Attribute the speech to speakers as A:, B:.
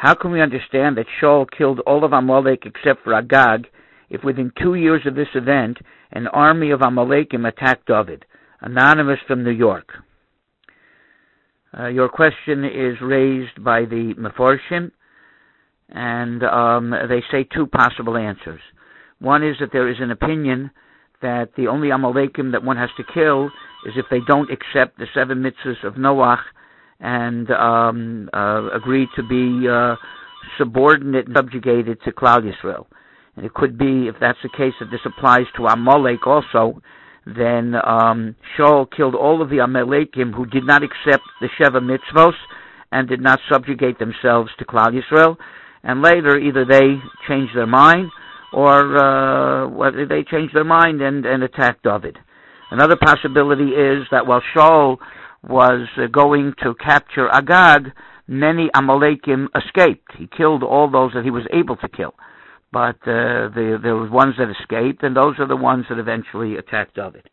A: How can we understand that Shaul killed all of Amalek except for Agag if within 2 years of this event an army of Amalekim attacked David? Anonymous from New York. Your question is raised by the Meforshim, and they say two possible answers. One is that there is an opinion that the only Amalekim that one has to kill is if they don't accept the 7 mitzvahs of Noach and agree to be subordinate and subjugated to Klal Yisrael. And it could be, if that's the case, that this applies to Amalek also, then Shaul killed all of the Amalekim who did not accept the Sheva mitzvos and did not subjugate themselves to Klal Yisrael. And later, either they changed their mind, or they changed their mind and attacked David. Another possibility is that while Shaul was going to capture Agag, many Amalekim escaped. He killed all those that he was able to kill. But there were ones that escaped, and those are the ones that eventually attacked David.